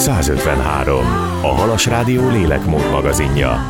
153. A Halas Rádió lélekmód magazinja.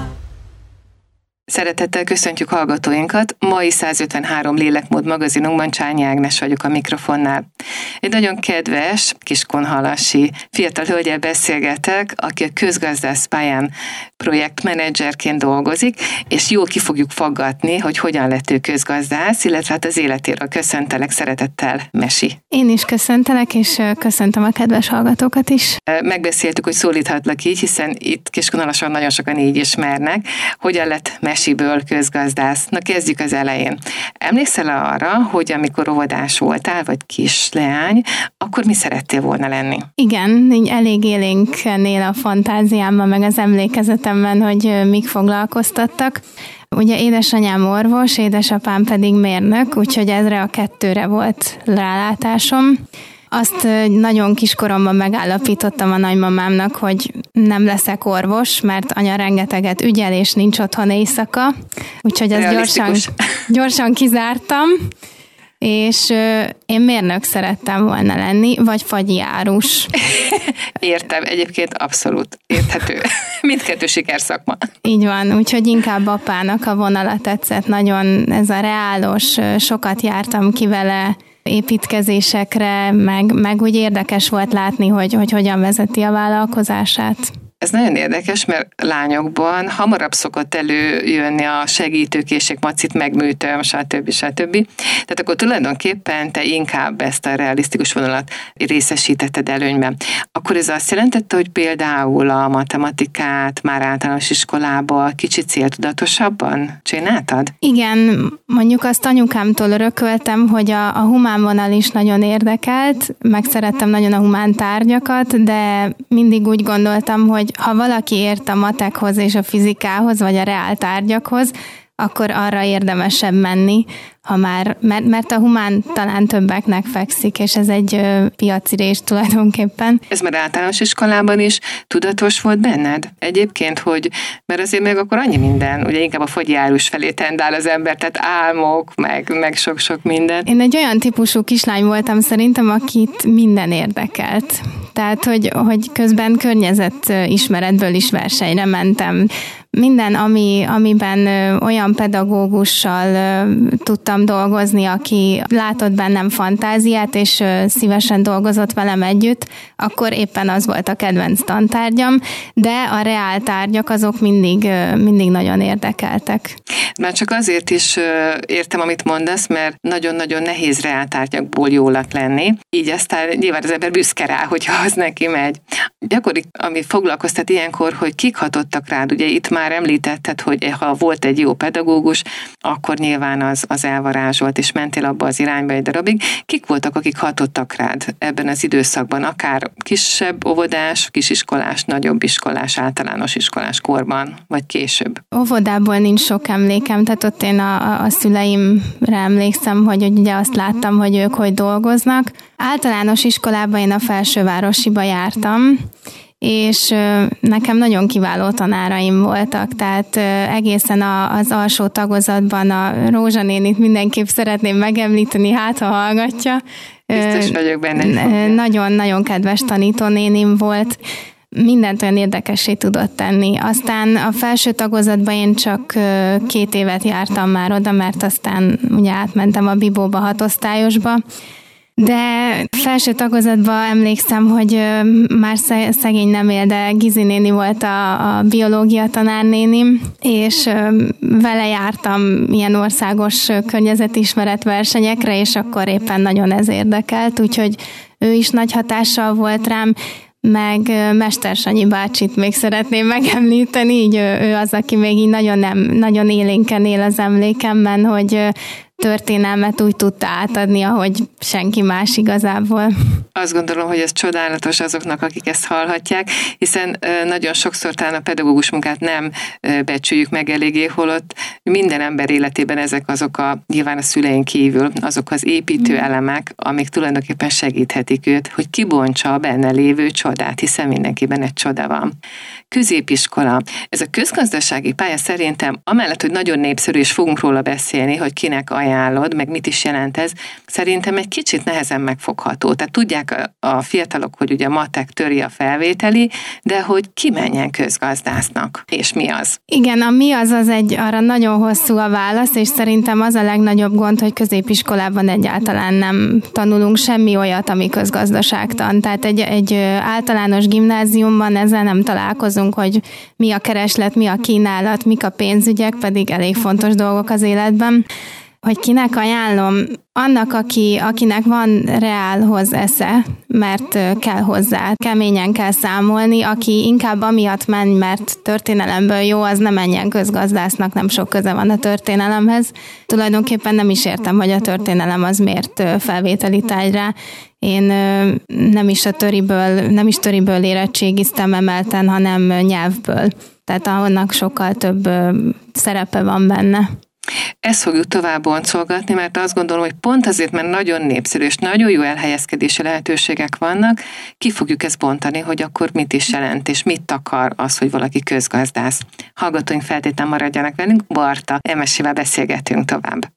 Szeretettel köszöntjük hallgatóinkat. Mai 153 lélekmód magazinunkban Csányi Ágnes vagyok a mikrofonnál. Egy nagyon kedves, kiskunhalasi fiatal hölgyel beszélgetek, aki a közgazdász pályán projektmenedzserként dolgozik, és jól ki fogjuk faggatni, hogy hogyan lett ő közgazdász, illetve hát az életéről köszöntelek szeretettel, Mesi. Én is köszöntelek, és köszöntöm a kedves hallgatókat is. Megbeszéltük, hogy szólíthatlak így, hiszen itt Kiskunhalason nagyon sokan így ismernek. Hogyan lett Mesiből közgazdász? Na, kezdjük az elején. Emlékszel arra, hogy amikor óvodás voltál, vagy kisleány, akkor mi szerettél volna lenni? Igen, így elég élénken él a fantáziámban, meg az emlékezetemben, hogy mik foglalkoztattak. Ugye édesanyám orvos, édesapám pedig mérnök, úgyhogy ezre a kettőre volt rálátásom. Azt nagyon kiskoromban megállapítottam a nagymamámnak, hogy nem leszek orvos, mert anya rengeteget ügyel, és nincs otthon éjszaka. Úgyhogy ezt gyorsan kizártam, és én mérnök szerettem volna lenni, vagy fagyi árus. Értem, egyébként abszolút érthető. Mindkettő sikerszakma. Így van, úgyhogy inkább apának a vonala tetszett. Nagyon ez a reálos, sokat jártam ki vele építkezésekre, meg úgy érdekes volt látni, hogy hogyan vezeti a vállalkozását. Ez nagyon érdekes, mert lányokban hamarabb szokott előjönni a segítőkészség, macit megműtöm, stb. Tehát akkor tulajdonképpen te inkább ezt a realisztikus vonalat részesítetted előnyben. Akkor ez azt jelentette, hogy például a matematikát már általános iskolában kicsit céltudatosabban csináltad? Igen, mondjuk azt anyukámtól örököltem, hogy a humán vonal is nagyon érdekelt, meg szerettem nagyon a humán tárgyakat, de mindig úgy gondoltam, hogy ha valaki ért a matekhoz és a fizikához, vagy a reál tárgyakhoz, akkor arra érdemesebb menni, mert a humán talán többeknek fekszik, és ez egy piacirés tulajdonképpen. Ez már általános iskolában is tudatos volt benned? Egyébként, hogy mert azért meg akkor annyi minden, ugye inkább a fagyi árus felé tendál az ember, tehát álmok, meg sok-sok minden. Én egy olyan típusú kislány voltam szerintem, akit minden érdekelt. Tehát, hogy közben környezetismeretből is versenyre mentem. Minden, amiben olyan pedagógussal tudtam dolgozni, aki látott bennem fantáziát, és szívesen dolgozott velem együtt, akkor éppen az volt a kedvenc tantárgyam, de a reál tárgyak azok mindig nagyon érdekeltek. Már csak azért is értem, amit mondasz, mert nagyon-nagyon nehéz reál tárgyakból jólak lenni, így aztán nyilván az ember büszke rá, hogyha az neki megy. Gyakori, ami foglalkoztat ilyenkor, hogy kik hatottak rád, ugye itt már említetted, hogy ha volt egy jó pedagógus, akkor nyilván az elvarázsolt, és mentél abba az irányba egy darabig. Kik voltak, akik hatottak rád ebben az időszakban, akár kisebb óvodás, kisiskolás, nagyobb iskolás, általános iskolás korban, vagy később? Óvodából nincs sok emlékem, tehát ott én a szüleimre emlékszem, hogy ugye azt láttam, hogy ők hogy dolgoznak. Általános iskolában én a Felsővárosiba jártam, és nekem nagyon kiváló tanáraim voltak, tehát egészen az alsó tagozatban a Rózsa nénit mindenképp szeretném megemlíteni, hát ha hallgatja. Biztos vagyok benne. Nagyon-nagyon kedves tanítónénim volt, mindent olyan érdekessé tudott tenni. Aztán a felső tagozatban én csak 2 évet jártam már oda, mert aztán ugye átmentem a Bibóba 6 osztályosba, de felső tagozatban emlékszem, hogy már szegény nem él, de Gizi néni volt a biológia tanárnénim, és vele jártam ilyen országos környezetismeret versenyekre, és akkor éppen nagyon ez érdekelt, úgyhogy ő is nagy hatással volt rám, meg Mester Sanyi bácsit még szeretném megemlíteni, így ő az, aki még így nagyon élénken él az emlékemben, hogy történelmet úgy tudta átadni, ahogy senki más igazából. Azt gondolom, hogy ez csodálatos azoknak, akik ezt hallhatják, hiszen nagyon sokszor talán a pedagógus munkát nem becsüljük meg eléggé, holott minden ember életében ezek azok nyilván a szüleink kívül, azok az építő elemek, amik tulajdonképpen segíthetik őt, hogy kibontsa a benne lévő csodát, hiszen mindenkiben egy csoda van. Középiskola. Ez a közgazdasági pálya szerintem, amellett, hogy nagyon népszerű, és fogunk róla beszélni, hogy kinek ajánlom ajánlod, meg mit is jelent ez, szerintem egy kicsit nehezen megfogható. Tehát tudják a fiatalok, hogy ugye a matek töri a felvételi, de hogy ki menjen közgazdásznak, és mi az? Igen, a mi az arra nagyon hosszú a válasz, és szerintem az a legnagyobb gond, hogy középiskolában egyáltalán nem tanulunk semmi olyat, ami közgazdaságtan. Tehát egy általános gimnáziumban ezzel nem találkozunk, hogy mi a kereslet, mi a kínálat, mik a pénzügyek, pedig elég fontos dolgok az életben. Hogy kinek ajánlom? Annak, akinek van reálhoz esze, mert kell hozzá, keményen kell számolni, aki inkább amiatt menj, mert történelemből jó, az ne menjen közgazdásznak, nem sok köze van a történelemhez. Tulajdonképpen nem is értem, hogy a történelem az miért felvételi tárgy rá. Én nem is töriből érettségiztem emelten, hanem nyelvből. Tehát annak sokkal több szerepe van benne. Ezt fogjuk tovább boncolgatni, mert azt gondolom, hogy pont azért, mert nagyon népszerű és nagyon jó elhelyezkedési lehetőségek vannak, ki fogjuk ezt bontani, hogy akkor mit is jelent, és mit akar az, hogy valaki közgazdász. Hallgatóink feltétlenül maradjanak velünk, Barta Emesével beszélgetünk tovább.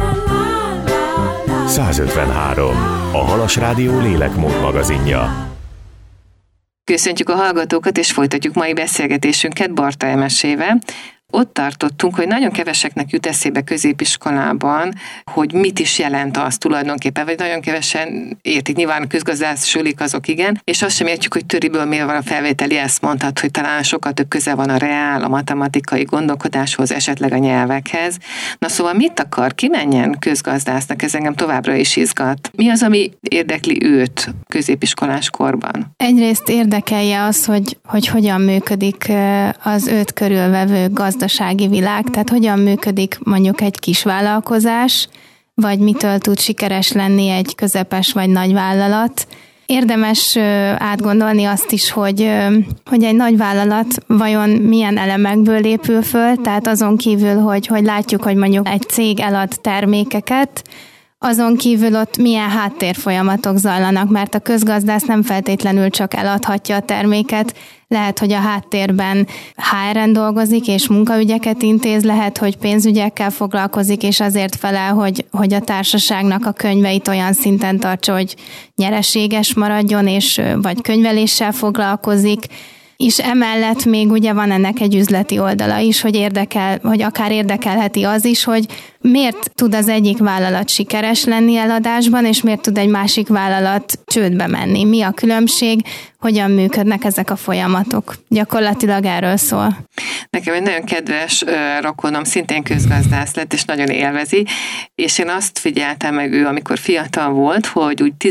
153. A Halas Rádió lélekmód magazinja. Köszöntjük a hallgatókat, és folytatjuk mai beszélgetésünket Barta Emesével. Ott tartottunk, hogy nagyon keveseknek jut eszébe középiskolában, hogy mit is jelent az tulajdonképpen, vagy nagyon kevesen értik, nyilván közgazdász sulik azok igen, és azt sem értjük, hogy töriből miért van a felvételi, ezt mondtad, hogy talán sokkal több köze van a reál, a matematikai gondolkodáshoz, esetleg a nyelvekhez. Na szóval mit akar, ki menjen közgazdásznak, ez engem továbbra is izgat. Mi az, ami érdekli őt középiskolás korban? Egyrészt érdekelje az, hogy hogyan működik az őt körülvevő gazdasági világ, tehát hogyan működik mondjuk egy kis vállalkozás, vagy mitől tud sikeres lenni egy közepes vagy nagy vállalat. Érdemes átgondolni azt is, hogy egy nagy vállalat vajon milyen elemekből épül föl, tehát azon kívül, hogy látjuk, hogy mondjuk egy cég elad termékeket, azon kívül ott milyen háttérfolyamatok zajlanak, mert a közgazdász nem feltétlenül csak eladhatja a terméket, lehet, hogy a háttérben HR-en dolgozik, és munkaügyeket intéz, lehet, hogy pénzügyekkel foglalkozik, és azért felel, hogy a társaságnak a könyveit olyan szinten tartsa, hogy nyereséges maradjon, és vagy könyveléssel foglalkozik, és emellett még ugye van ennek egy üzleti oldala is, hogy akár érdekelheti az is, hogy miért tud az egyik vállalat sikeres lenni eladásban, és miért tud egy másik vállalat csődbe menni. Mi a különbség, hogyan működnek ezek a folyamatok. Gyakorlatilag erről szól. Nekem egy nagyon kedves rokonom szintén közgazdász lett, és nagyon élvezi, és én azt figyeltem meg ő, amikor fiatal volt, hogy úgy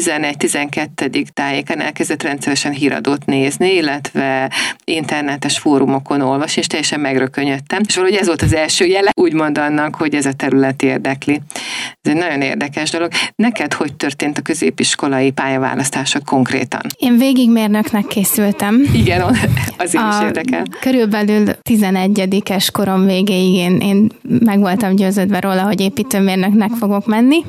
11-12. tájéken elkezdett rendszeresen híradót nézni, illetve internetes fórumokon olvasni, és teljesen megrökönyödtem. És valahogy ez volt az első jele, úgymond annak, hogy ez a terület érdekli. Ez egy nagyon érdekes dolog. Neked hogy történt a középiskolai pályaválasztásod konkrétan? Én végigmérnöknek készültem. Igen, azért is érdekel. Körülbelül 11-es korom végéig én meg voltam győződve róla, hogy építőmérnöknek fogok menni,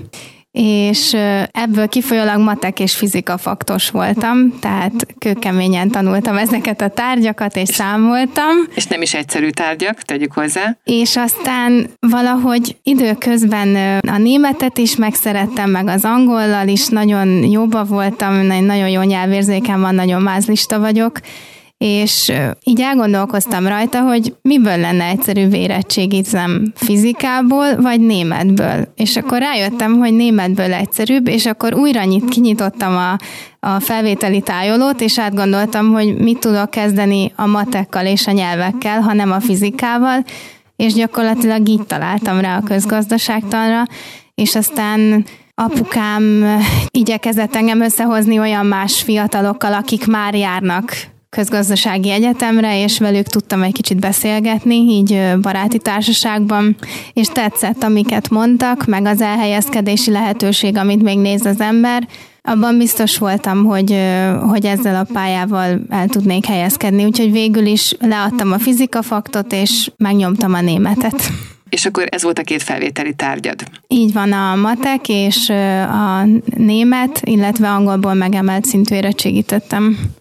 és ebből kifolyólag matek és fizika faktos voltam, tehát kőkeményen tanultam ezeket a tárgyakat, és számoltam. És nem is egyszerű tárgyak, tegyük hozzá. És aztán valahogy időközben a németet is megszerettem, meg az angollal is, nagyon jóba voltam, nagyon jó nyelvérzékem van, nagyon mázlista vagyok, és így elgondolkoztam rajta, hogy miből lenne egyszerűbb érettségizem, fizikából vagy németből. És akkor rájöttem, hogy németből egyszerűbb, és akkor újra kinyitottam a felvételi tájolót, és átgondoltam, hogy mit tudok kezdeni a matekkal és a nyelvekkel, ha nem a fizikával, és gyakorlatilag így találtam rá a közgazdaságtanra, és aztán apukám igyekezett engem összehozni olyan más fiatalokkal, akik már járnak közgazdasági egyetemre, és velük tudtam egy kicsit beszélgetni, így baráti társaságban, és tetszett, amiket mondtak, meg az elhelyezkedési lehetőség, amit még néz az ember. Abban biztos voltam, hogy ezzel a pályával el tudnék helyezkedni, úgyhogy végül is leadtam a fizikafaktot, és megnyomtam a németet. És akkor ez volt a két felvételi tárgyad? Így van, a matek és a német, illetve angolból megemelt szintű érettségítettem. A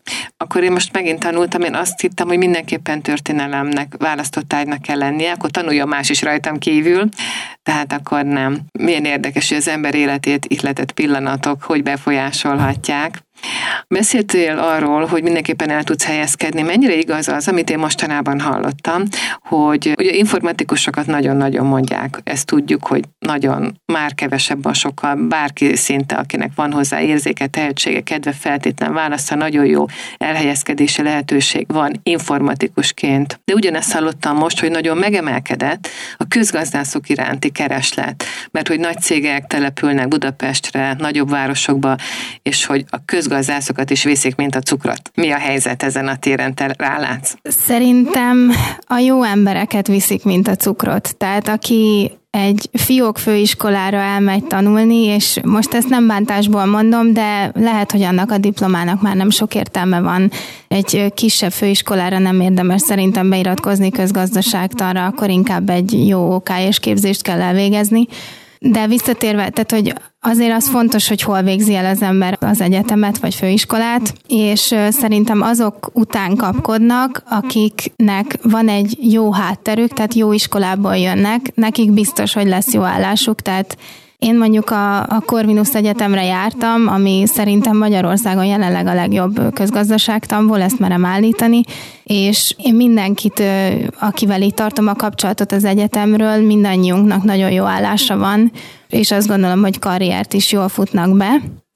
akkor én most megint tanultam, én azt hittem, hogy mindenképpen történelemnek, választott tárgynak kell lennie, akkor tanuljon más is rajtam kívül, tehát akkor nem. Milyen érdekes, hogy az ember életét ihletett pillanatok hogy befolyásolhatják. Beszéltél arról, hogy mindenképpen el tudsz helyezkedni. Mennyire igaz az, amit én mostanában hallottam, hogy ugye informatikusokat nagyon-nagyon mondják. Ezt tudjuk, hogy nagyon már kevesebben sokkal, bárki szinte, akinek van hozzá érzéke, tehetsége, kedve, feltétlen válasza, nagyon jó elhelyezkedési lehetőség van informatikusként. De ugyanezt hallottam most, hogy nagyon megemelkedett a közgazdászok iránti kereslet, mert hogy nagy cégek települnek Budapestre, nagyobb városokba, és hogy a közgazdászokat is viszik, mint a cukrot. Mi a helyzet ezen a téren, te rálátsz? Szerintem a jó embereket viszik, mint a cukrot. Tehát aki egy fiók főiskolára elmegy tanulni, és most ezt nem bántásból mondom, de lehet, hogy annak a diplomának már nem sok értelme van. Egy kisebb főiskolára nem érdemes szerintem beiratkozni közgazdaságtanra, akkor inkább egy jó OK-s képzést kell elvégezni. De visszatérve, tehát hogy azért az fontos, hogy hol végzi el az ember az egyetemet vagy főiskolát, és szerintem azok után kapkodnak, akiknek van egy jó hátterük, tehát jó iskolából jönnek, nekik biztos, hogy lesz jó állásuk, tehát én mondjuk a Corvinus Egyetemre jártam, ami szerintem Magyarországon jelenleg a legjobb közgazdaságtanból, ezt merem állítani, és én mindenkit, akivel így tartom a kapcsolatot az egyetemről, mindannyiunknak nagyon jó állása van, és azt gondolom, hogy karriert is jól futnak be.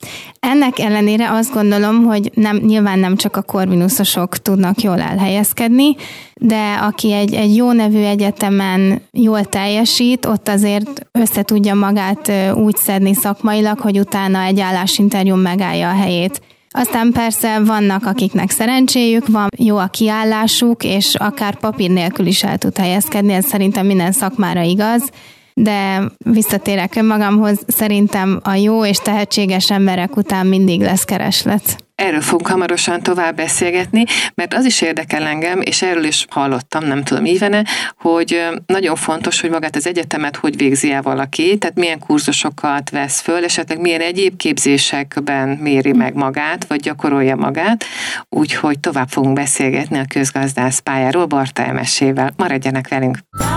Ennek ellenére azt gondolom, hogy nyilván nem csak a Corvinusosok tudnak jól elhelyezkedni, de aki egy jó nevű egyetemen jól teljesít, ott azért össze tudja magát úgy szedni szakmailag, hogy utána egy állásinterjún megállja a helyét. Aztán persze vannak, akiknek szerencséjük van, jó a kiállásuk, és akár papír nélkül is el tud helyezkedni, ez szerintem minden szakmára igaz. De visszatérek önmagamhoz, szerintem a jó és tehetséges emberek után mindig lesz kereslet. Erről fogunk hamarosan tovább beszélgetni, mert az is érdekel engem, és erről is hallottam, nem tudom ívene, hogy nagyon fontos, hogy magát az egyetemet hogy végzi el valaki, tehát milyen kurzusokat vesz föl, esetleg milyen egyéb képzésekben méri meg magát, vagy gyakorolja magát, úgyhogy tovább fogunk beszélgetni a közgazdász pályáról Barta Emesével. Maradjanak velünk!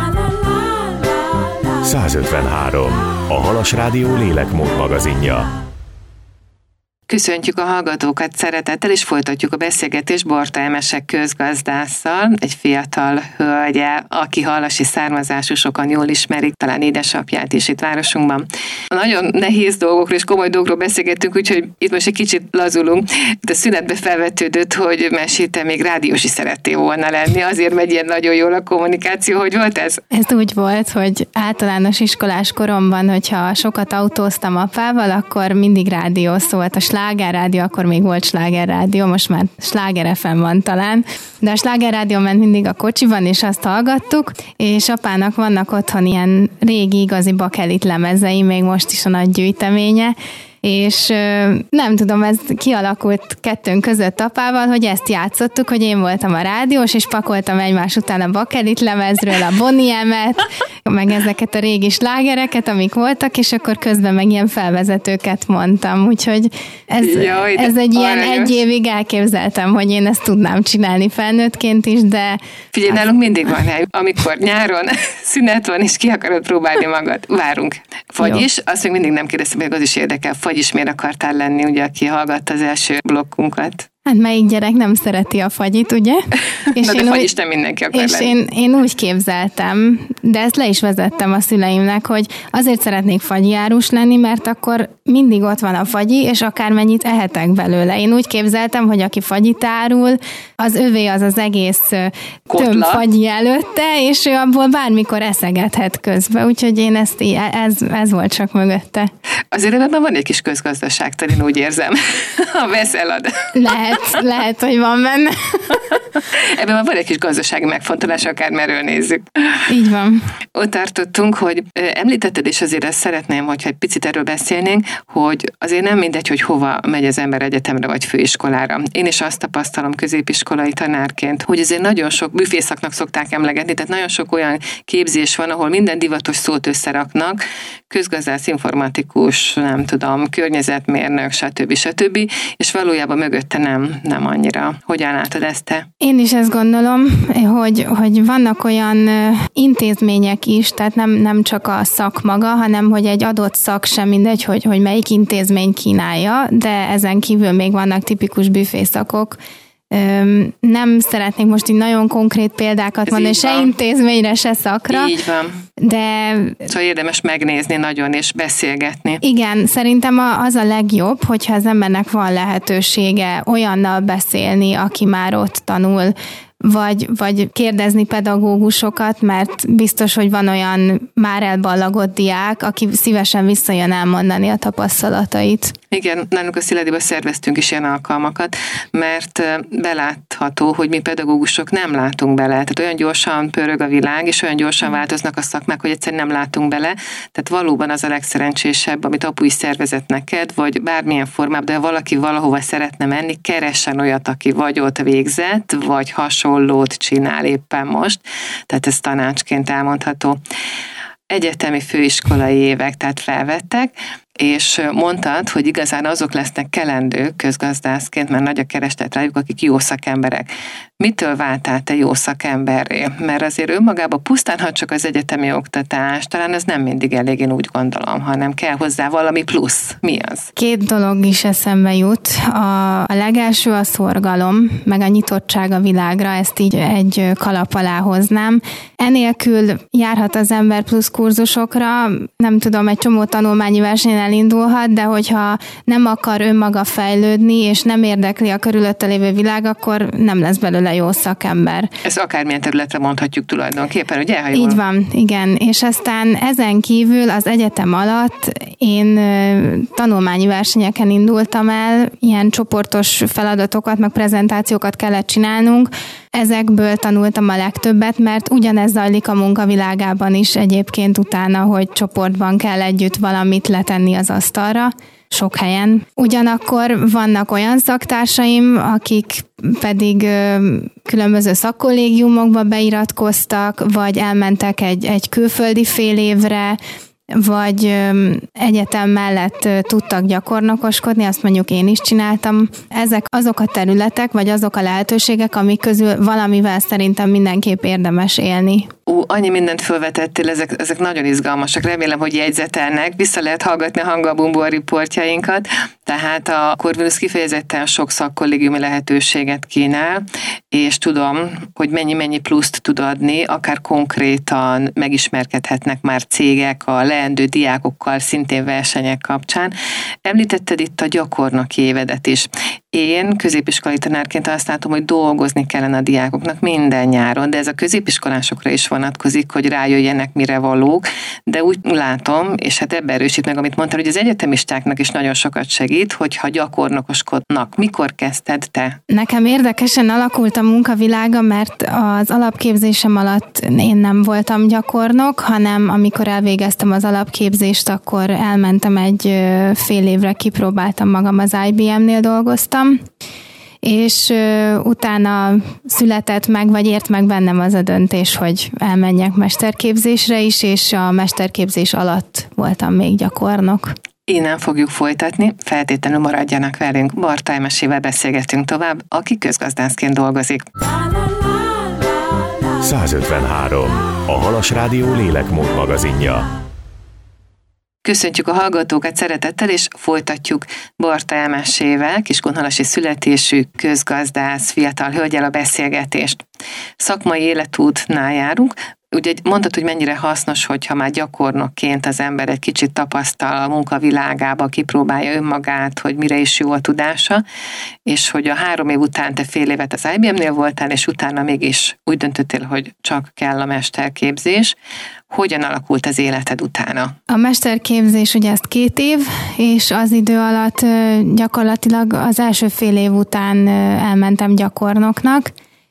153. A Halas Rádió lélekmód magazinja. Köszöntjük a hallgatókat szeretettel, és folytatjuk a beszélgetést Barta Emese közgazdásszal, egy fiatal hölgyel, aki halasi származású, sokan jól ismerik, talán édesapját is itt városunkban. Nagyon nehéz dolgokról és komoly dolgokról beszélgettünk, úgyhogy itt most egy kicsit lazulunk. Itt a szünetbe felvetődött, hogy Mesi, te még rádiós is szerettél volna lenni, azért megy ilyen nagyon jól a kommunikáció. Hogy volt ez? Ez úgy volt, hogy általános iskolás koromban, hogyha sokat autóztam apával, akkor mindig rádió szólt. A Sláger Rádió, akkor még volt Sláger Rádió, most már Sláger FM van talán, de a Sláger Rádió ment mindig a kocsiban, és azt hallgattuk, és apának vannak otthon ilyen régi, igazi bakelit lemezei, még most is a nagy gyűjteménye, és nem tudom, ez kialakult kettőnk között apával, hogy ezt játszottuk, hogy én voltam a rádiós, és pakoltam egymás után a bakelit lemezről a Bonniemet, meg ezeket a régi slágereket, amik voltak, és akkor közben meg ilyen felvezetőket mondtam, úgyhogy ez egy ilyen egy évig elképzeltem, hogy én ezt tudnám csinálni felnőttként is, de... Figyelj, nálunk mindig van hely, amikor nyáron szünet van, és ki akarod próbálni magad. Várunk. Vagyis, azt még mindig nem kérdeztem, hogy az is érdekel, vagyis miért akartál lenni, ugye, aki hallgatta az első blokkunkat? Hát melyik gyerek nem szereti a fagyit, ugye? És de fagyis nem mindenki akar és lenni. Én úgy képzeltem, de ezt le is vezettem a szüleimnek, hogy azért szeretnék fagyjárus lenni, mert akkor mindig ott van a fagyi, és akármennyit ehetek belőle. Én úgy képzeltem, hogy aki fagyit árul, az övé az egész több fagyi előtte, és ő abból bármikor eszegethet közben. Úgyhogy én ez volt csak mögötte. Azért ebben van egy kis közgazdaságtan, én úgy érzem. Ha veszelad. Lehet, hogy van benne. Ebben van egy kis gazdasági megfontolás, akár merről nézzük. Így van. Ott tartottunk, hogy említetted, és azért ezt szeretném, hogyha egy picit erről beszélnénk, hogy azért nem mindegy, hogy hova megy az ember egyetemre vagy főiskolára. Én is azt tapasztalom középiskolai tanárként, hogy azért nagyon sok büfészaknak szokták emlegetni, tehát nagyon sok olyan képzés van, ahol minden divatos szót összeraknak, közgazdász, informatikus, nem tudom, környezetmérnök, stb. És valójában mögötte nem annyira. Hogyan látod ezt te? Én is ezt gondolom, hogy vannak olyan intézmények is, tehát nem csak a szak maga, hanem hogy egy adott szak sem mindegy, hogy melyik intézmény kínálja, de ezen kívül még vannak tipikus büfészakok. Nem szeretnék most így nagyon konkrét példákat mondani, se intézményre, se szakra. Így van. De... Szóval érdemes megnézni nagyon és beszélgetni. Igen, szerintem az a legjobb, hogyha az embernek van lehetősége olyannal beszélni, aki már ott tanul, vagy kérdezni pedagógusokat, mert biztos, hogy van olyan már elballagott diák, aki szívesen visszajön elmondani a tapasztalatait. Igen, nálunk a Szilágyiban szerveztünk is ilyen alkalmakat, mert belátható, hogy mi pedagógusok nem látunk bele. Tehát olyan gyorsan pörög a világ, és olyan gyorsan változnak a szakmák, hogy egyszerűen nem látunk bele. Tehát valóban az a legszerencsésebb, amit apu is szervezett neked, vagy bármilyen formában, de ha valaki valahova szeretne menni, keressen olyat, aki vagy ott végzett, vagy hasonlót csinál éppen most. Tehát ez tanácsként elmondható. Egyetemi főiskolai évek, tehát felvettek, és mondtad, hogy igazán azok lesznek kelendők közgazdászként, mert nagy a kereslet rájuk, akik jó szakemberek. Mitől váltál te jó szakemberré? Mert azért önmagában pusztán, ha csak az egyetemi oktatás, talán ez nem mindig elég, én úgy gondolom, hanem kell hozzá valami plusz. Mi az? 2 dolog is eszembe jut. A legelső a szorgalom, meg a nyitottság a világra, ezt így egy kalap alá hoznám. Enélkül járhat az ember plusz kurzusokra, nem tudom, egy csomó tanulmányi versenyen elindulhat, de hogyha nem akar önmaga fejlődni, és nem érdekli a körülötte lévő világ, akkor nem lesz belőle jó szakember. Ez akármilyen területre mondhatjuk tulajdonképpen, ugye? Ha jól... Így van, igen. És aztán ezen kívül az egyetem alatt én tanulmányi versenyeken indultam el, ilyen csoportos feladatokat, meg prezentációkat kellett csinálnunk. Ezekből tanultam a legtöbbet, mert ugyanez zajlik a munkavilágában is egyébként utána, hogy csoportban kell együtt valamit letenni az asztalra, sok helyen. Ugyanakkor vannak olyan szaktársaim, akik pedig különböző szakkollégiumokba beiratkoztak, vagy elmentek egy külföldi fél évre, vagy egyetem mellett tudtak gyakornokoskodni, azt mondjuk én is csináltam. Ezek azok a területek, vagy azok a lehetőségek, amik közül valamivel szerintem mindenképp érdemes élni. Annyi mindent felvetettél, ezek nagyon izgalmasak. Remélem, hogy jegyzetelnek. Vissza lehet hallgatni a Hanga Bumbo riportjainkat. Tehát a Corvinus kifejezetten sok szakkollégiumi lehetőséget kínál, és tudom, hogy mennyi pluszt tud adni, akár konkrétan megismerkedhetnek már cégek a leendő diákokkal, szintén versenyek kapcsán. Említetted itt a gyakornoki évedet is. Én középiskolai tanárként azt látom, hogy dolgozni kellene a diákoknak minden nyáron, de ez a középiskolásokra is vonatkozik, hogy rájöjjenek, mire valók, de úgy látom, és hát ebben erősít meg, amit mondtál, hogy az egyetemistáknak is nagyon sokat segít, hogyha gyakornokoskodnak. Mikor kezdted te? Nekem érdekesen alakult a munkavilága, mert az alapképzésem alatt én nem voltam gyakornok, hanem amikor elvégeztem az alapképzést, akkor elmentem egy fél évre, kipróbáltam magam, az IBM-nél dolgoztam, és utána született meg, vagy ért meg bennem az a döntés, hogy elmenjek mesterképzésre is, és a mesterképzés alatt voltam még gyakornok. Innen fogjuk folytatni, feltétlenül maradjanak velünk. Barta Emesével beszélgetünk tovább, aki közgazdászként dolgozik. 153. A Halas Rádió lélekmód magazinja. Köszöntjük a hallgatókat szeretettel, és folytatjuk Barta Emesével, kiskunhalasi születésű közgazdász fiatal hölgyel a beszélgetést. Szakmai életútnál járunk. Ugye mondtad, hogy mennyire hasznos, hogyha már gyakornokként az ember egy kicsit tapasztal a munkavilágába, kipróbálja önmagát, hogy mire is jó a tudása, és hogy a 3 év után te fél évet az IBM-nél voltál, és utána mégis úgy döntöttél, hogy csak kell a mesterképzés. Hogyan alakult az életed utána? A mesterképzés ugye ezt 2 év, és az idő alatt gyakorlatilag az első fél év után elmentem gyakornoknak,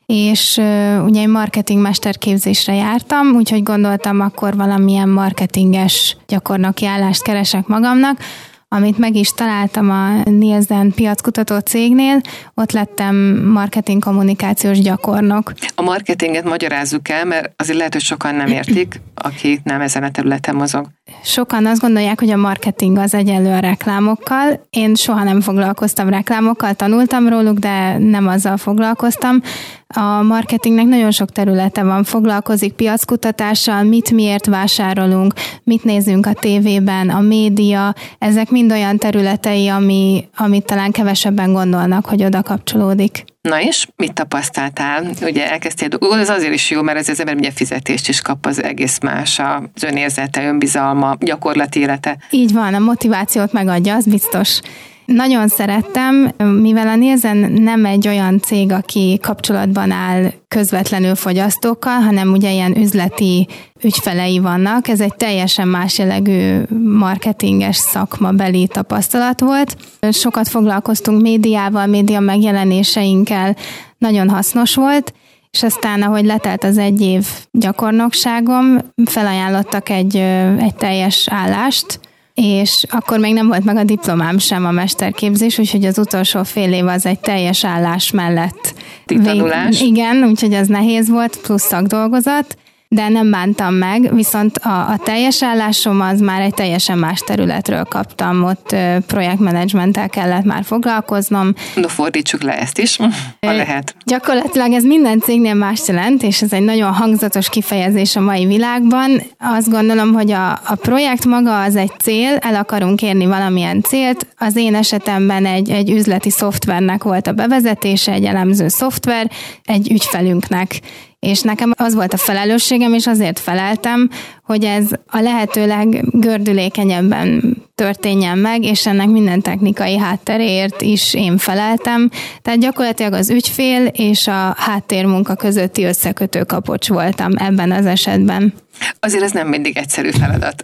és ugye egy marketing mesterképzésre jártam, úgyhogy gondoltam, akkor valamilyen marketinges gyakornoki állást keresek magamnak, amit meg is találtam a Nielsen piackutató cégnél, ott lettem marketing kommunikációs gyakornok. A marketinget magyarázzuk el, mert azért lehet, hogy sokan nem értik, aki nem ezen a területen mozog. Sokan azt gondolják, hogy a marketing az egyenlő a reklámokkal. Én soha nem foglalkoztam reklámokkal, tanultam róluk, de nem azzal foglalkoztam. A marketingnek nagyon sok területe van, foglalkozik piackutatással, mit miért vásárolunk, mit nézünk a tévében, a média, ezek mind olyan területei, amit talán kevesebben gondolnak, hogy oda kapcsolódik. Na és mit tapasztaltál? Ugye elkezdtél dolgozni, ez azért is jó, mert az ember ugye fizetést is kap, az egész más, az önérzete, önbizalma, gyakorlati élete. Így van, a motivációt megadja, az biztos. Nagyon szerettem, mivel a Nielsen nem egy olyan cég, aki kapcsolatban áll közvetlenül fogyasztókkal, hanem ugye ilyen üzleti ügyfelei vannak. Ez egy teljesen más jellegű marketinges szakmabeli tapasztalat volt. Sokat foglalkoztunk médiával, média megjelenéseinkkel, nagyon hasznos volt, és aztán, ahogy letelt az 1 év gyakornokságom, felajánlottak egy teljes állást, és akkor még nem volt meg a diplomám sem, a mesterképzés, úgyhogy az utolsó fél év az egy teljes állás mellett. Tanulás. Igen, úgyhogy ez nehéz volt, plusz szakdolgozat, de nem bántam meg, viszont a teljes állásom az már egy teljesen más területről kaptam, ott projektmenedzsmenttel kellett már foglalkoznom. No, fordítsuk le ezt is, ha lehet. Gyakorlatilag ez minden cégnél más jelent, és ez egy nagyon hangzatos kifejezés a mai világban. Azt gondolom, hogy a projekt maga az egy cél, el akarunk érni valamilyen célt. Az én esetemben egy üzleti szoftvernek volt a bevezetése, egy elemző szoftver, egy ügyfelünknek. És nekem az volt a felelősségem, és azért feleltem, hogy ez a lehető leggördülékenyebben történjen meg, és ennek minden technikai hátteréért is én feleltem. Tehát gyakorlatilag az ügyfél és a háttérmunka közötti összekötő kapocs voltam ebben az esetben. Azért ez nem mindig egyszerű feladat.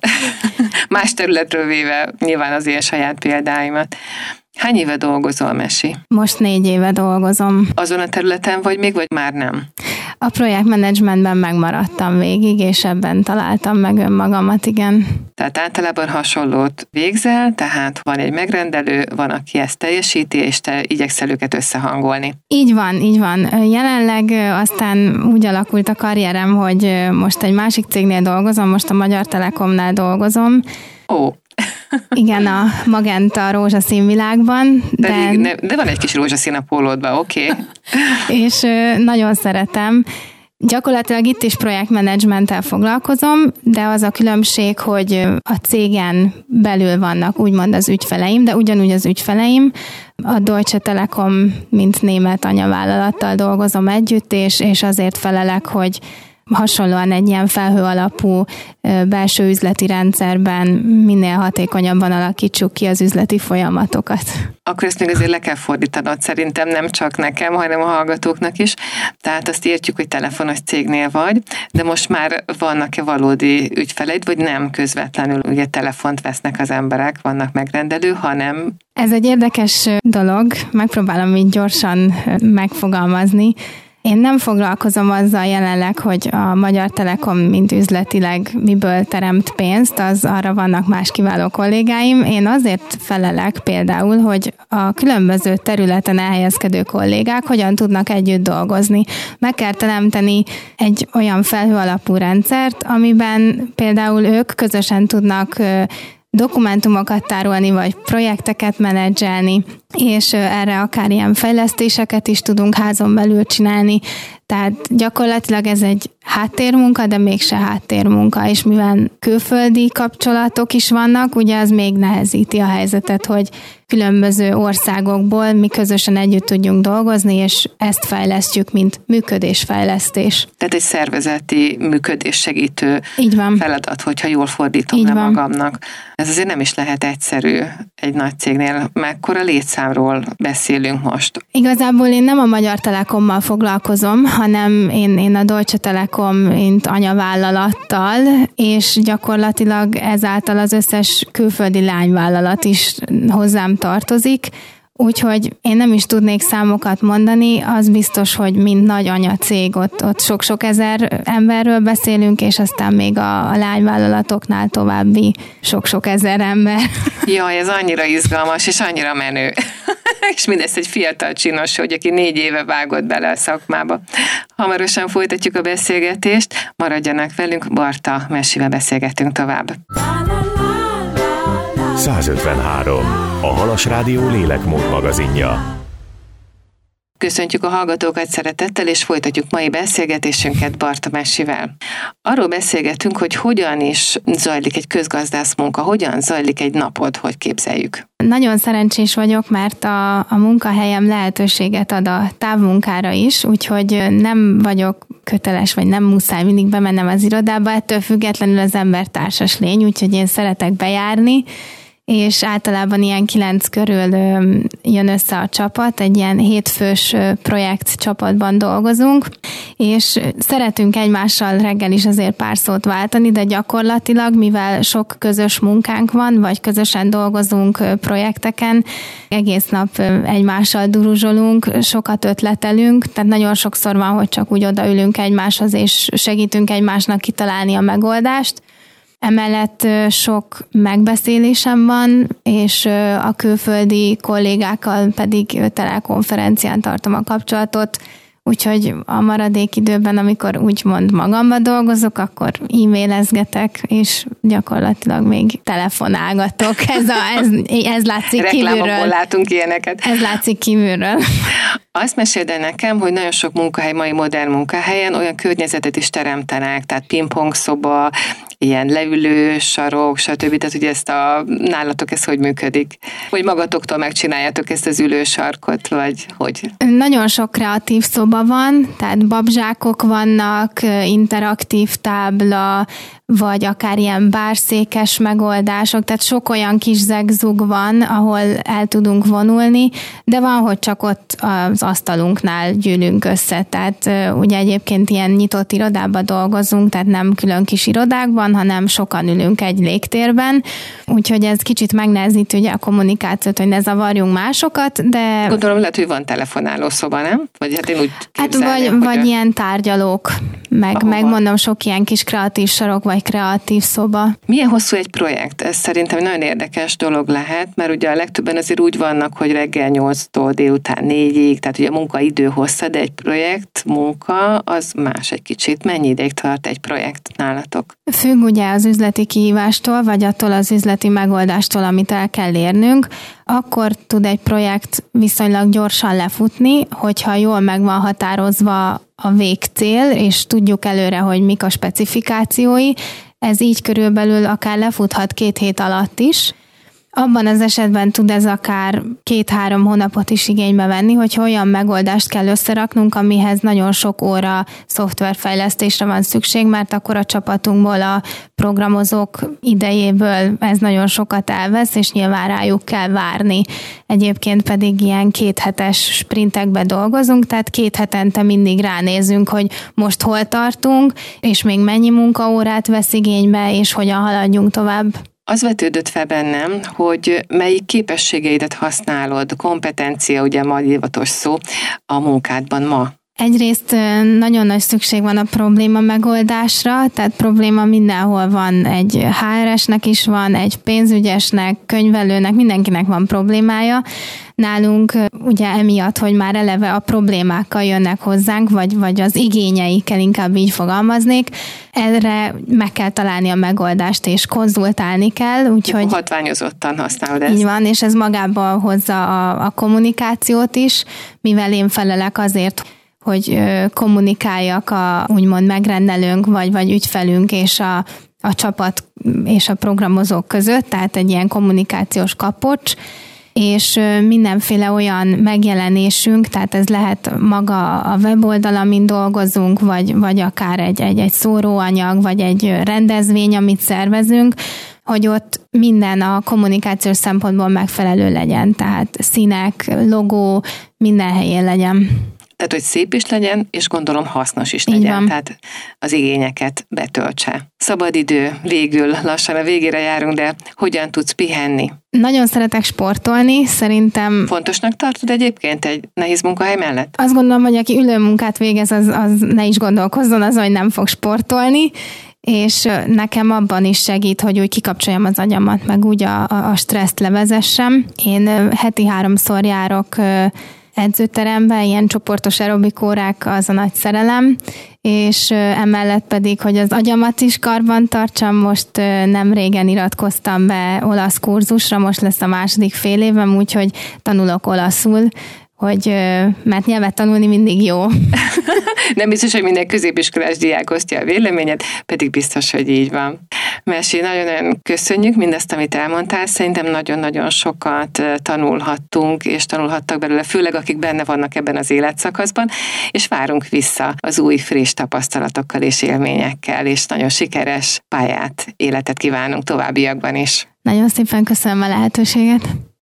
Más területről véve nyilván az ilyen saját példáimat. Hány éve dolgozol, Mesi? Most 4 éve dolgozom. Azon a területen vagy már nem? A projektmenedzsmentben megmaradtam végig, és ebben találtam meg önmagamat, igen. Tehát általában hasonlót végzel, tehát van egy megrendelő, van, aki ezt teljesíti, és te igyekszel őket összehangolni. Így van. Jelenleg aztán úgy alakult a karrierem, hogy most egy másik cégnél dolgozom, most a Magyar Telekomnál dolgozom. Ó. Igen, a Magenta rózsaszín világban. De van egy kis rózsaszín a pólódban, oké. És nagyon szeretem. Gyakorlatilag itt is projektmenedzsmenttel foglalkozom, de az a különbség, hogy a cégen belül vannak úgymond az ügyfeleim, de ugyanúgy az ügyfeleim. A Deutsche Telekom, mint német anyavállalattal dolgozom együtt, és azért felelek, hogy hasonlóan egy ilyen felhő alapú belső üzleti rendszerben minél hatékonyabban alakítsuk ki az üzleti folyamatokat. Akkor ezt még azért le kell fordítanod, szerintem nem csak nekem, hanem a hallgatóknak is. Tehát azt értjük, hogy telefonos cégnél vagy, de most már vannak-e valódi ügyfeleid, vagy nem közvetlenül ugye telefont vesznek az emberek, vannak megrendelő, hanem... Ez egy érdekes dolog, megpróbálom így gyorsan megfogalmazni. Én nem foglalkozom azzal jelenleg, hogy a Magyar Telekom mint üzletileg miből teremt pénzt, az arra vannak más kiváló kollégáim. Én azért felelek például, hogy a különböző területen elhelyezkedő kollégák hogyan tudnak együtt dolgozni. Meg kell teremteni egy olyan felhő alapú rendszert, amiben például ők közösen tudnak dokumentumokat tárolni, vagy projekteket menedzselni, és erre akár ilyen fejlesztéseket is tudunk házon belül csinálni. Tehát gyakorlatilag ez egy háttérmunka, de mégse háttérmunka, és mivel külföldi kapcsolatok is vannak, ugye az még nehezíti a helyzetet, hogy különböző országokból mi közösen együtt tudjunk dolgozni, és ezt fejlesztjük, mint működésfejlesztés. Tehát egy szervezeti működés segítő feladat, hogyha jól fordítom Így le van. magamnak. Ez azért nem is lehet egyszerű egy nagy cégnél. Mekkora létszámról beszélünk most? Igazából én nem a Magyar Telekommal foglalkozom, hanem én a Deutsche Telekom mint anyavállalattal, és gyakorlatilag ezáltal az összes külföldi lányvállalat is hozzám tartozik, Úgyhogy én nem is tudnék számokat mondani, az biztos, hogy mint nagy anyacég, ott sok-sok ezer emberről beszélünk, és aztán még a lányvállalatoknál további sok-sok ezer ember. Jaj, ez annyira izgalmas, és annyira menő. És mindezt egy fiatal csinos, hogy aki 4 éve vágott bele a szakmába. Hamarosan folytatjuk a beszélgetést, maradjanak velünk, Barta Messivel beszélgetünk tovább. 153. A Halas Rádió lélekmód magazinja. Köszöntjük a hallgatókat szeretettel, és folytatjuk mai beszélgetésünket Barta Messivel. Arról beszélgetünk, hogy hogyan is zajlik egy közgazdász munka, hogyan zajlik egy napod, hogy képzeljük. Nagyon szerencsés vagyok, mert a munkahelyem lehetőséget ad a távmunkára is, úgyhogy nem vagyok köteles, vagy nem muszáj mindig bemennem az irodába, ettől függetlenül az ember társas lény, úgyhogy én szeretek bejárni, és általában ilyen 9 körül jön össze a csapat, egy ilyen 7 fős projekt csapatban dolgozunk, és szeretünk egymással reggel is azért pár szót váltani, de gyakorlatilag, mivel sok közös munkánk van, vagy közösen dolgozunk projekteken, egész nap egymással duruzsolunk, sokat ötletelünk, tehát nagyon sokszor van, hogy csak úgy odaülünk egymáshoz, és segítünk egymásnak kitalálni a megoldást. Emellett sok megbeszélésem van, és a külföldi kollégákkal pedig telekonferencián tartom a kapcsolatot, úgyhogy a maradék időben, amikor úgymond magamba dolgozok, akkor e-mailezgetek, és gyakorlatilag még telefonálgatok. Ez látszik kívülről. Reklámokból látunk ilyeneket. Ez látszik kívülről. Azt meséld el nekem, hogy nagyon sok munkahely, mai modern munkahelyen olyan környezetet is teremtenek, tehát pingpong szoba, ilyen leülő sarok, stb. Tehát, hogy nálatok ez hogy működik? Hogy magatoktól megcsináljátok ezt az ülősarkot, vagy hogy? Nagyon sok kreatív szoba van, tehát babzsákok vannak, interaktív tábla, vagy akár ilyen bárszékes megoldások, tehát sok olyan kis zegzug van, ahol el tudunk vonulni, de van, hogy csak ott az asztalunknál gyűlünk össze, tehát ugye egyébként ilyen nyitott irodában dolgozunk, tehát nem külön kis irodákban, hanem sokan ülünk egy légtérben, úgyhogy ez kicsit megnehezíti ugye a kommunikációt, hogy ne zavarjunk másokat, de... Gondolom lehet, hogy van telefonáló szoba, nem? Vagy hát én úgy képzelném, vagy ilyen tárgyalók, meg mondom, sok ilyen kis kreatív sarok, vagy kreatív szoba. Milyen hosszú egy projekt? Ez szerintem egy nagyon érdekes dolog lehet, mert ugye a legtöbben azért úgy vannak, hogy reggel 8-tól délután 4-ig, tehát ugye a munkaidő hossza, de egy projekt munka az más egy kicsit. Mennyi ideig tart egy projekt nálatok? Függ ugye az üzleti kihívástól, vagy attól az üzleti megoldástól, amit el kell érnünk. Akkor tud egy projekt viszonylag gyorsan lefutni, hogyha jól meg van határozva a végcél, és tudjuk előre, hogy mik a specifikációi. Ez így körülbelül akár lefuthat 2 hét alatt is. Abban az esetben tud ez akár 2-3 hónapot is igénybe venni, hogy olyan megoldást kell összeraknunk, amihez nagyon sok óra szoftverfejlesztésre van szükség, mert akkor a csapatunkból, a programozók idejéből ez nagyon sokat elvesz, és nyilván rájuk kell várni. Egyébként pedig ilyen 2 hetes sprintekbe dolgozunk, tehát 2 hetente mindig ránézünk, hogy most hol tartunk, és még mennyi munkaórát vesz igénybe, és hogyan haladjunk tovább. Az vetődött fel bennem, hogy melyik képességeidet használod, kompetencia, ugye ma divatos szó, a munkádban ma. Egyrészt nagyon nagy szükség van a probléma megoldásra, tehát probléma mindenhol van, egy HR-esnek is van, egy pénzügyesnek, könyvelőnek, mindenkinek van problémája. Nálunk ugye emiatt, hogy már eleve a problémákkal jönnek hozzánk, vagy az igényeikkel, inkább így fogalmaznék, erre meg kell találni a megoldást, és konzultálni kell. Úgyhogy hatványozottan használod ezt. Így van, és ez magába hozza a kommunikációt is, mivel én felelek azért, hogy kommunikáljak a úgymond megrendelőnk, vagy ügyfelünk és a csapat és a programozók között, tehát egy ilyen kommunikációs kapocs, és mindenféle olyan megjelenésünk, tehát ez lehet maga a weboldal, amin dolgozunk, vagy akár egy szóróanyag, vagy egy rendezvény, amit szervezünk, hogy ott minden a kommunikációs szempontból megfelelő legyen, tehát színek, logó, minden helyén legyen. Tehát, hogy szép is legyen, és gondolom hasznos is legyen. Tehát az igényeket betöltse. Szabadidő, végül lassan a végére járunk, de hogyan tudsz pihenni? Nagyon szeretek sportolni, szerintem... Fontosnak tartod egyébként egy nehéz munkahely mellett? Azt gondolom, hogy aki ülő munkát végez, az ne is gondolkozzon azon, hogy nem fog sportolni, és nekem abban is segít, hogy úgy kikapcsoljam az agyamat, meg úgy a stresszt levezessem. Én heti 3-szor járok edzőterembe, ilyen csoportos aerobikórák az a nagy szerelem, és emellett pedig, hogy az agyamat is karban tartsam, most nem régen iratkoztam be olasz kurzusra, most lesz a második fél évem, úgyhogy tanulok olaszul, mert nyelvet tanulni mindig jó. Nem biztos, hogy minden középiskolás diák osztja a véleményed, pedig biztos, hogy így van. Mesi, nagyon-nagyon köszönjük mindazt, amit elmondtál. Szerintem nagyon-nagyon sokat tanulhattunk, és tanulhattak belőle, főleg akik benne vannak ebben az életszakaszban, és várunk vissza az új, friss tapasztalatokkal és élményekkel, és nagyon sikeres pályát, életet kívánunk továbbiakban is. Nagyon szépen köszönöm a lehetőséget.